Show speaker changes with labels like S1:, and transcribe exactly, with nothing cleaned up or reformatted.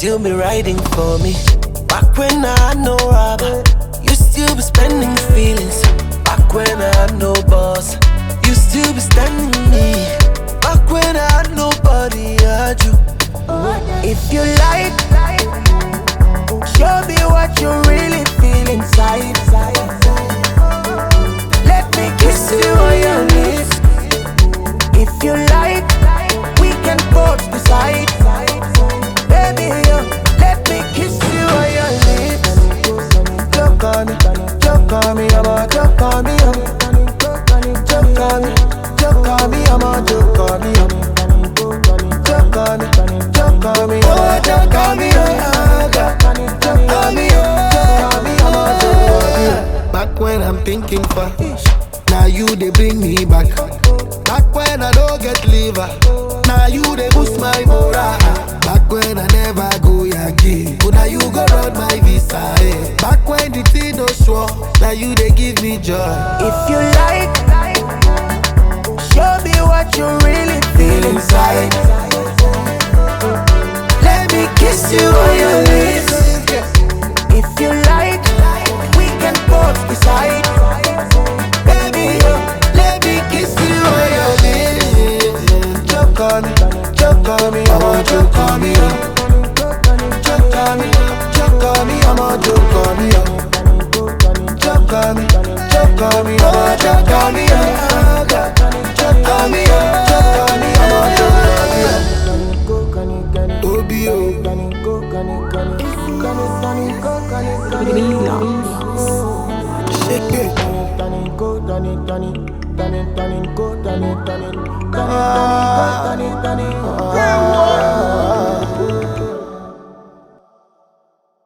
S1: still be riding for me. Back when I had no rubber, you still be spending feelings. Back when I had no boss, you still be standing me. Back when I had nobody, I had you. If you like, show me what you really feel inside. Let me kiss you on your lips. If you like, we can both decide. Baby, uh, let me kiss you on your lips. Choke on me, choke on me, I'm a choke on me. Choke on me, choke on me, I'm a choke on me. Choke on me, choke on me, oh choke on me, oh choke on me, choke on me, I'm a choke on me.
S2: Back when I'm thinking for, now you they bring me back. Back when I don't get liver, now you they boost my morale. Back when I never go Yankee, but now you go run my visa. Eh. Back when the thing no sure, now you they give me joy.
S1: If you like, show me what you really feel inside. Let me kiss you on your lips. If you like, we can both decide. Baby, uh, let me kiss you on your lips.
S2: Choke on me, choke on me, I'm a choke on me. Choke on me, choke on me, I'm a choke on me. Choke on me, choke on me, I'm a choke on me. Choke on me, choke on me, I'm a choke on me. Obi o, shake it. Ah.